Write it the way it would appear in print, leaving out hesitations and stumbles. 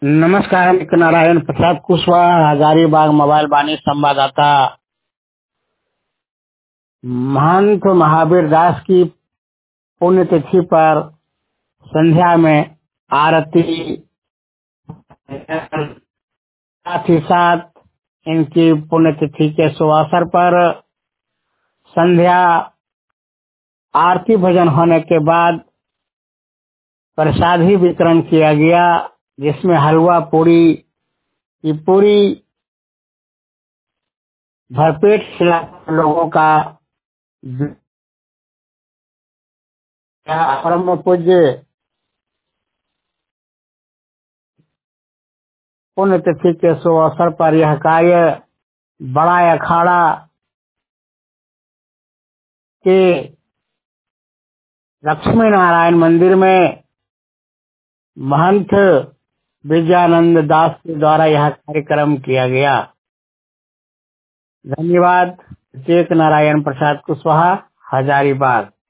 नमस्कार, मैं नारायण प्रसाद कुशवाहा, हजारीबाग मोबाइल वाणी संवाददाता। महंत महावीर दास की पुण्यतिथि पर संध्या में आरती, साथ ही साथ इनकी पुण्यतिथि के शुभ अवसर पर संध्या आरती भजन होने के बाद प्रसादी वितरण किया गया, जिसमें हलवा पूरी की पूरी भरपेट खिला लोगों का। परम पूज्य पुण्यतिथि के शुभ अवसर पर यह कार्य बड़ा अखाड़ा के लक्ष्मी नारायण मंदिर में महंत विजयानंद दास के द्वारा यह कार्यक्रम किया गया। धन्यवाद। नारायण प्रसाद कुशवाहा, हजारीबाग।